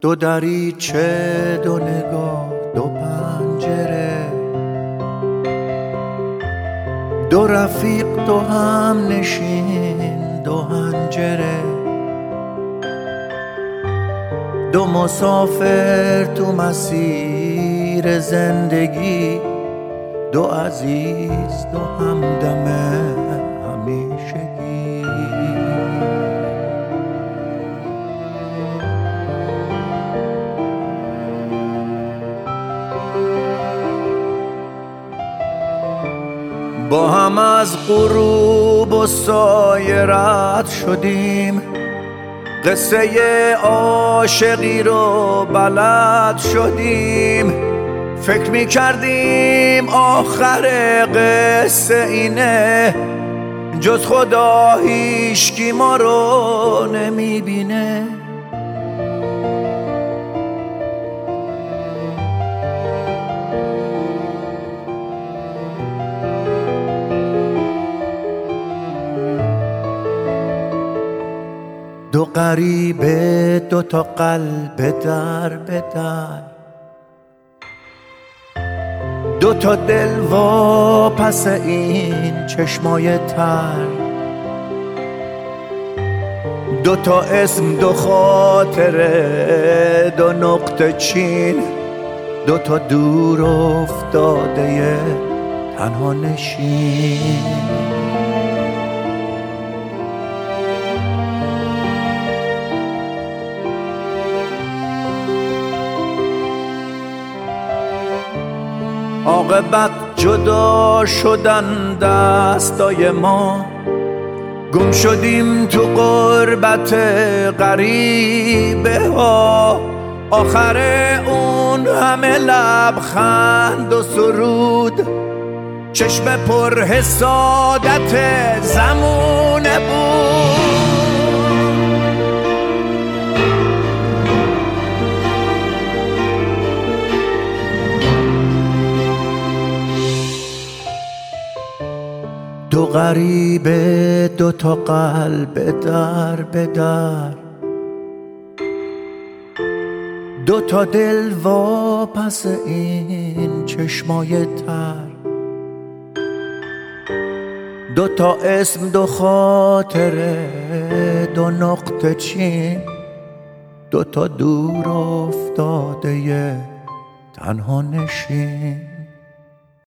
دو دریچه، دو نگاه، دو پنجره، دو رفیق، دو هم نشین، دو حنجره، دو مسافر تو مسیر زندگی، دو عزیز، دو همدم همیشگی. با هم از غروب و سایه رد شدیم، قصه عاشقی رو بلد شدیم. فکر می کردیم آخر قصه اینه، جز خدا هیچکی ما رو نمی بینه. دو غریبه، دو تا قلب در به در، دو تا دل واپس این چشمای تر، دو تا اسم، دو خاطره، دو نقطه چین، دو تا دور افتاده تنها نشین. عاقبت جدا شدن دستای ما، گم شدیم تو غربت غریبه ها. آخر اون همه لبخند و سرود، چشم پر حسادت زمونه بود. دو غریبه، دو تا قلب در به در، دو تا دل واپس این چشمای تر، دو تا اسم، دو خاطره، دو نقطه چین، دو تا دور افتاده تنها نشین.